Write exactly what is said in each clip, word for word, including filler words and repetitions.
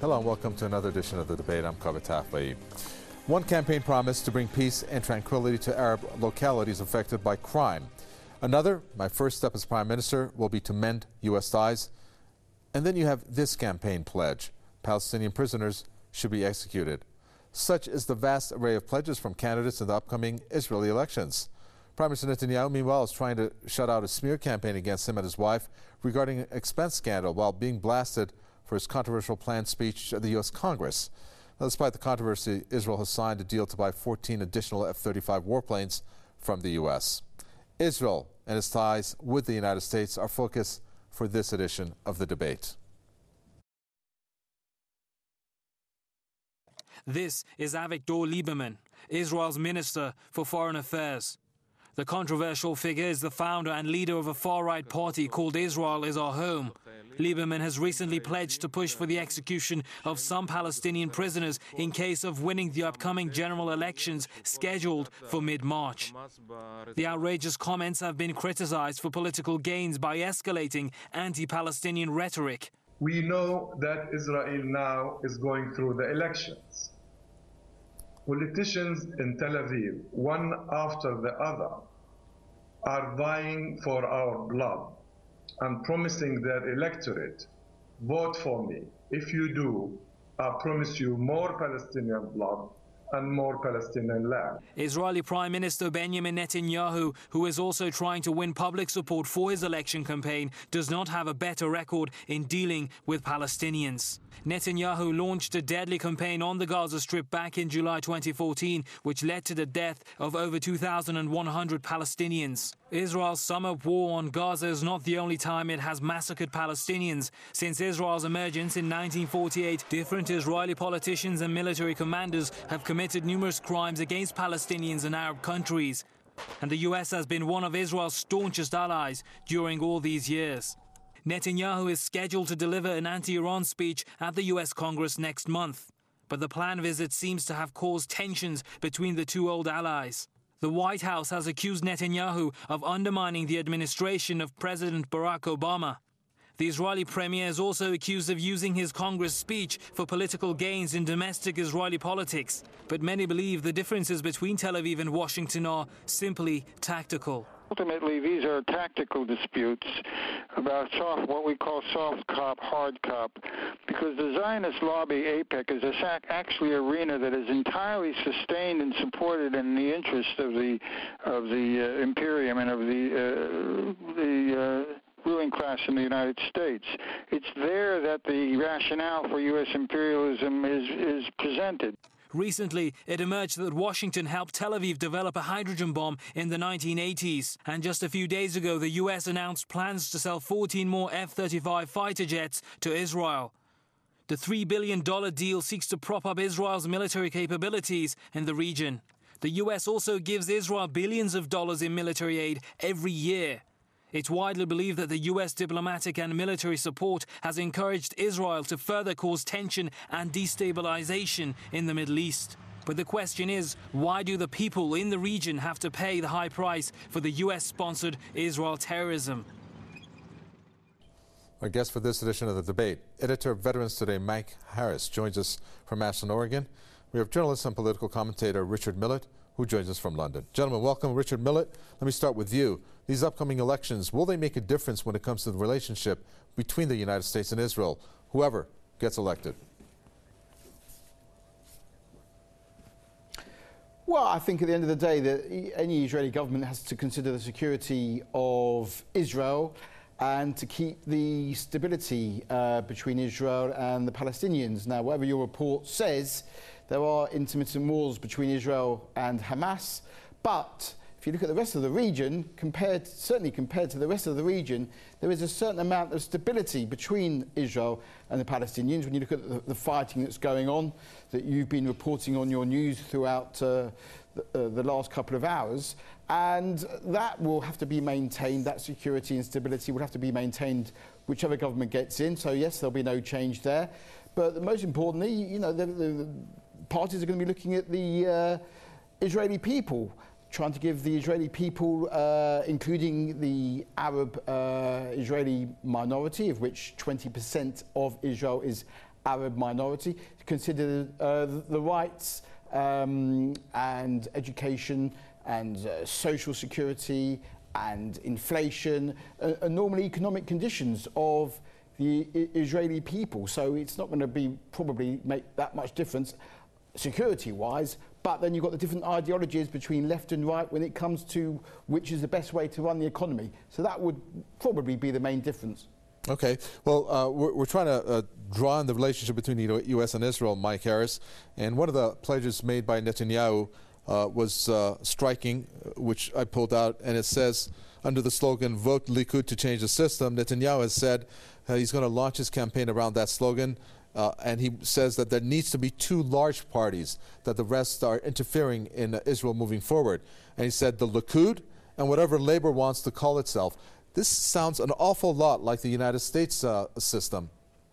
Hello and welcome to another edition of The Debate. I'm Kaveh Tafai. One campaign promised to bring peace and tranquility to Arab localities affected by crime. Another, my first step as Prime Minister, will be to mend U S ties. And then you have this campaign pledge: Palestinian prisoners should be executed. Such is the vast array of pledges from candidates in the upcoming Israeli elections. Prime Minister Netanyahu, meanwhile, is trying to shut out a smear campaign against him and his wife regarding an expense scandal while being blasted for his controversial planned speech at the U S Congress. Now, despite the controversy, Israel has signed a deal to buy fourteen additional F thirty-five warplanes from the U S. Israel and its ties with the United States are focus for this edition of The Debate. This is Avigdor Lieberman, Israel's Minister for Foreign Affairs. The controversial figure is the founder and leader of a far-right party called Israel is Our Home. Lieberman has recently pledged to push for the execution of some Palestinian prisoners in case of winning the upcoming general elections scheduled for mid-March. The outrageous comments have been criticized for political gains by escalating anti-Palestinian rhetoric. We know that Israel now is going through the elections. Politicians in Tel Aviv, one after the other, are vying for our blood and promising their electorate, vote for me. If you do, I promise you more Palestinian blood and more Palestinian land. Israeli Prime Minister Benjamin Netanyahu, who is also trying to win public support for his election campaign, does not have a better record in dealing with Palestinians. Netanyahu launched a deadly campaign on the Gaza Strip back in July twenty fourteen, which led to the death of over two thousand one hundred Palestinians. Israel's summer war on Gaza is not the only time it has massacred Palestinians. Since Israel's emergence in nineteen forty-eight, different Israeli politicians and military commanders have committed numerous crimes against Palestinians in Arab countries. And the U S has been one of Israel's staunchest allies during all these years. Netanyahu is scheduled to deliver an anti-Iran speech at the U S Congress next month. But the planned visit seems to have caused tensions between the two old allies. The White House has accused Netanyahu of undermining the administration of President Barack Obama. The Israeli premier is also accused of using his Congress speech for political gains in domestic Israeli politics. But many believe the differences between Tel Aviv and Washington are simply tactical. Ultimately, these are tactical disputes about soft, what we call soft cop, hard cop, because the Zionist lobby, AIPAC, is a, actually an arena that is entirely sustained and supported in the interest of the of the uh, imperium and of the uh, the uh, ruling class in the United States. It's there that the rationale for U S imperialism is is presented. Recently, it emerged that Washington helped Tel Aviv develop a hydrogen bomb in the nineteen eighties. And just a few days ago, the U S announced plans to sell fourteen more F thirty-five fighter jets to Israel. The three billion dollars deal seeks to prop up Israel's military capabilities in the region. The U S also gives Israel billions of dollars in military aid every year. It's widely believed that the U S diplomatic and military support has encouraged Israel to further cause tension and destabilization in the Middle East. But the question is, why do the people in the region have to pay the high price for the U S-sponsored Israel terrorism? Our guest for this edition of The Debate, editor of Veterans Today, Mike Harris, joins us from Ashland, Oregon. We have journalist and political commentator Richard Millett, who joins us from London. Gentlemen, welcome. Richard Millett, let me start with you. These upcoming elections, will they make a difference when it comes to the relationship between the United States and Israel, whoever gets elected? Well, I think at the end of the day that any Israeli government has to consider the security of Israel and to keep the stability uh, between Israel and the Palestinians. Now, whatever your report says, there are intermittent wars between Israel and Hamas, but if you look at the rest of the region, compared, certainly compared to the rest of the region, there is a certain amount of stability between Israel and the Palestinians. When you look at the, the fighting that's going on, that you've been reporting on your news throughout uh, the, uh, the last couple of hours, and that will have to be maintained, that security and stability will have to be maintained whichever government gets in. So yes, there'll be no change there. But most importantly, you know, the, the, the parties are going to be looking at the uh, Israeli people, trying to give the Israeli people, uh, including the Arab uh, Israeli minority, of which twenty percent of Israel is Arab minority, to consider uh, the rights um, and education and uh, social security and inflation uh, and normal economic conditions of the I- Israeli people. So it's not going to be probably make that much difference security-wise, but then you've got the different ideologies between left and right when it comes to which is the best way to run the economy. So that would probably be the main difference. Okay. Well, uh, we're, we're trying to uh, draw on the relationship between the U S and Israel, Mike Harris, and one of the pledges made by Netanyahu uh, was uh, striking, which I pulled out, and it says, under the slogan, "Vote Likud to change the system," Netanyahu has said uh, he's going to launch his campaign around that slogan. Uh, and he says that there needs to be two large parties, that the rest are interfering in uh, Israel moving forward. And he said the Likud and whatever Labor wants to call itself. This sounds an awful lot like the United States uh, system.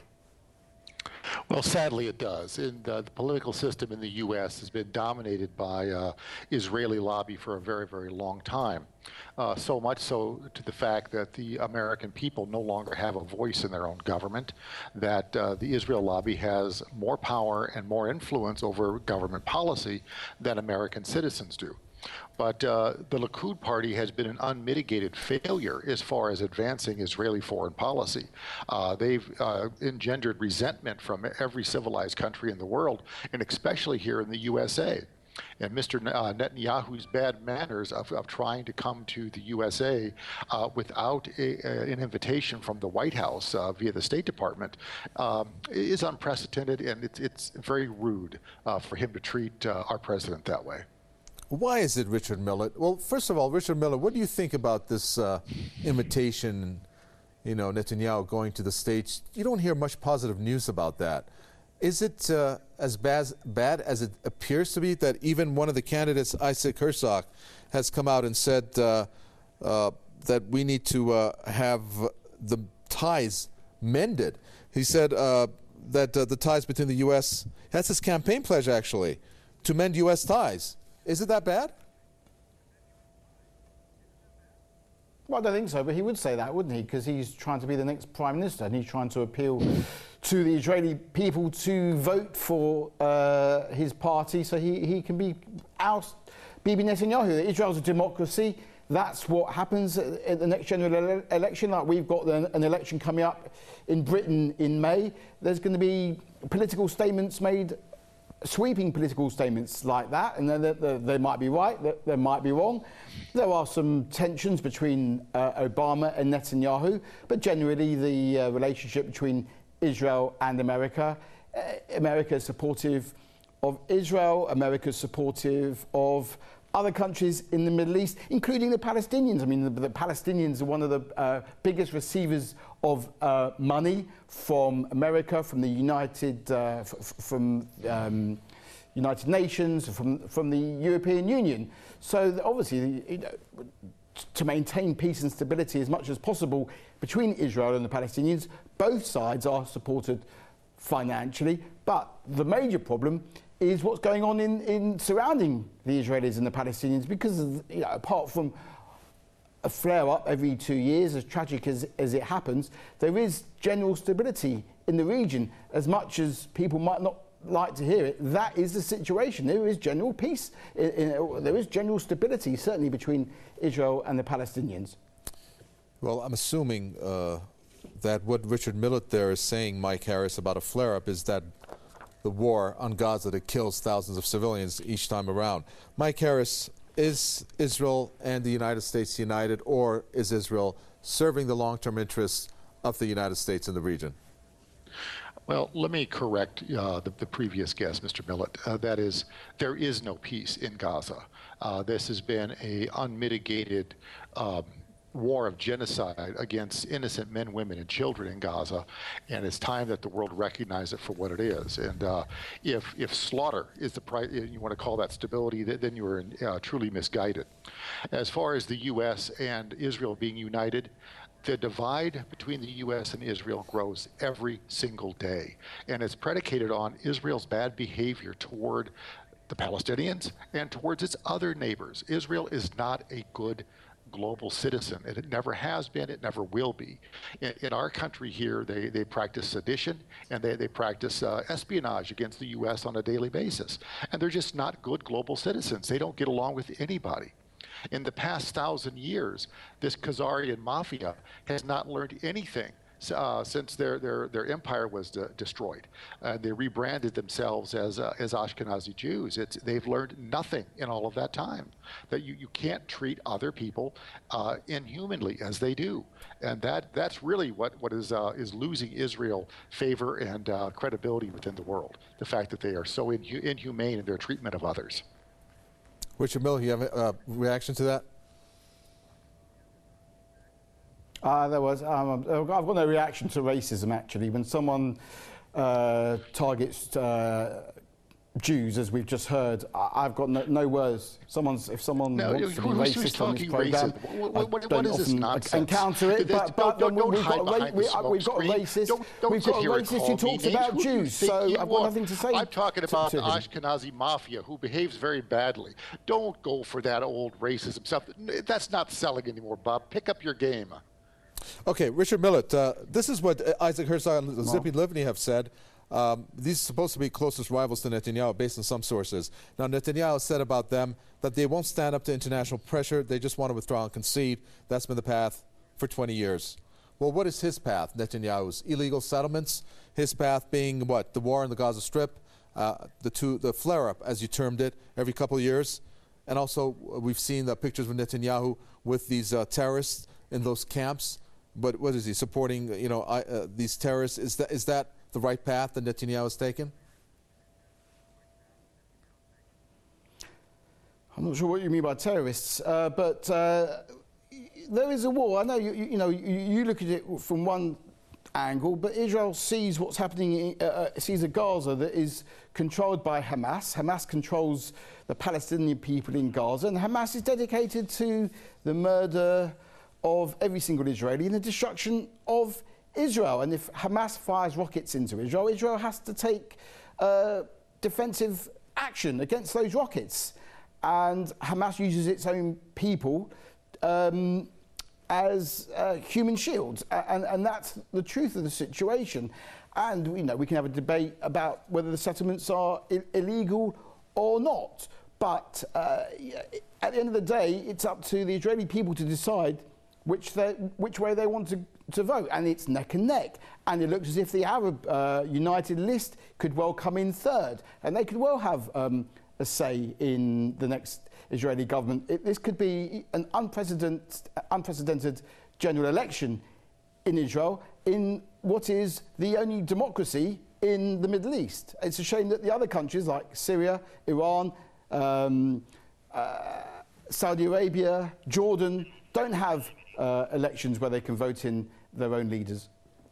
Well, sadly it does. And uh, the political system in the U S has been dominated by uh, Israeli lobby for a very, very long time. Uh, so much so to the fact that the American people no longer have a voice in their own government, that uh, the Israel lobby has more power and more influence over government policy than American citizens do. But uh, the Likud party has been an unmitigated failure as far as advancing Israeli foreign policy. Uh, they've uh, engendered resentment from every civilized country in the world, and especially here in the U S A. And Mister Uh, Netanyahu's bad manners of, of trying to come to the U S A uh, without a, a, an invitation from the White House uh, via the State Department um, is unprecedented, and it's, it's very rude uh, for him to treat uh, our president that way. Why is it, Richard Millett? Well, first of all, Richard Millett, what do you think about this uh, invitation, you know, Netanyahu going to the States? You don't hear much positive news about that. Is it uh, as bad, bad as it appears to be, that even one of the candidates, Isaac Herzog, has come out and said uh, uh, that we need to uh, have the ties mended? He said uh, that uh, the ties between the U S, that's his campaign pledge, actually, to mend U S ties. Is it that bad? Well, I don't think so, but he would say that, wouldn't he? Because he's trying to be the next prime minister, and he's trying to appeal to the Israeli people to vote for uh, his party so he, he can be oust Bibi Netanyahu. Israel's a democracy. That's what happens at the next general ele election. Like we've got an election coming up in Britain in May. There's going to be political statements made, sweeping political statements like that, and they, they, they might be right, they, they might be wrong. There are some tensions between uh, Obama and Netanyahu, but generally the uh, relationship between Israel and America, uh, America is supportive of Israel, America is supportive of other countries in the Middle East, including the Palestinians. I mean, the, the Palestinians are one of the uh, biggest receivers of uh, money from America, from the United, uh, f from um, United Nations, from from the European Union. So obviously, you know, to maintain peace and stability as much as possible between Israel and the Palestinians, both sides are supported financially. But the major problem is what's going on in, in surrounding the Israelis and the Palestinians, because of, you know, apart from a flare-up every two years, as tragic as, as it happens, there is general stability in the region. As much as people might not like to hear it, that is the situation. There is general peace, in, in, there is general stability, certainly between Israel and the Palestinians. Well, I'm assuming uh, that what Richard Millett there is saying, Mike Harris, about a flare-up is that the war on Gaza that kills thousands of civilians each time around. Mike Harris, is Israel and the United States united, or is Israel serving the long-term interests of the United States in the region? Well, let me correct uh, the, the previous guest, Mister Millett. Uh, that is, there is no peace in Gaza. Uh, this has been a unmitigated um, war of genocide against innocent men, women, and children in Gaza, and it's time that the world recognize it for what it is. And uh, if if slaughter is the price, you want to call that stability, then you are uh, truly misguided. As far as the U S and Israel being united, the divide between the U S and Israel grows every single day, and it's predicated on Israel's bad behavior toward the Palestinians and towards its other neighbors. Israel is not a good global citizen, and it never has been, it never will be. In, in our country here, they, they practice sedition, and they, they practice uh, espionage against the U S on a daily basis. And they're just not good global citizens. They don't get along with anybody. In the past thousand years, this Khazarian mafia has not learned anything Uh, since their, their, their empire was de destroyed. Uh, they rebranded themselves as, uh, as Ashkenazi Jews. It's, they've learned nothing in all of that time. That you, you can't treat other people uh, inhumanly as they do. And that, that's really what, what is, uh, is losing Israel favor and uh, credibility within the world. The fact that they are so inhu inhumane in their treatment of others. Richard Miller, you have a uh, reaction to that? Uh, there was. Um, I've got no reaction to racism, actually. When someone uh, targets uh, Jews, as we've just heard, I I've got no, no words. Someone's, if someone no, wants to be who's, racist who's on this programme, what, what, what is this nonsense? Encounter it, This, but, don't, but don't, don't we've, hide got a, we, the we've got a racist. Don't, don't we've sit got a here and racist call who me talks names. about Who do you Jews. think So you I've got are? nothing to say. I'm talking to, about to the him. Ashkenazi mafia who behaves very badly. Don't go for that old racism stuff. That's not selling anymore, Bob. Pick up your game. Okay, Richard Millett, uh, this is what uh, Isaac Herzog and Zippy Livni have said. Um, these are supposed to be closest rivals to Netanyahu, based on some sources. Now, Netanyahu said about them that they won't stand up to international pressure. They just want to withdraw and concede. That's been the path for twenty years. Well, what is his path, Netanyahu's? Illegal settlements, his path being what? The war in the Gaza Strip, uh, the, two, the flare-up, as you termed it, every couple of years. And also, uh, we've seen the pictures of Netanyahu with these uh, terrorists in those camps. But what is he supporting? You know, uh, these terrorists. Is that is that the right path that Netanyahu has taken? I'm not sure what you mean by terrorists, uh, but uh, there is a war. I know you, you know you, you look at it from one angle, but Israel sees what's happening. Uh, uh, sees a Gaza that is controlled by Hamas. Hamas controls the Palestinian people in Gaza, and Hamas is dedicated to the murder of every single Israeli and the destruction of Israel. And if Hamas fires rockets into Israel, Israel has to take uh, defensive action against those rockets. And Hamas uses its own people um, as uh, human shields. And, and that's the truth of the situation. And you know, we can have a debate about whether the settlements are I- illegal or not. But uh, at the end of the day, it's up to the Israeli people to decide which, they, which way they want to, to vote, and it's neck and neck. And it looks as if the Arab uh, United List could well come in third, and they could well have um, a say in the next Israeli government. It, this could be an unprecedented, unprecedented general election in Israel, in what is the only democracy in the Middle East. It's a shame that the other countries like Syria, Iran, um, uh, Saudi Arabia, Jordan, don't have uh, elections where they can vote in their own leaders.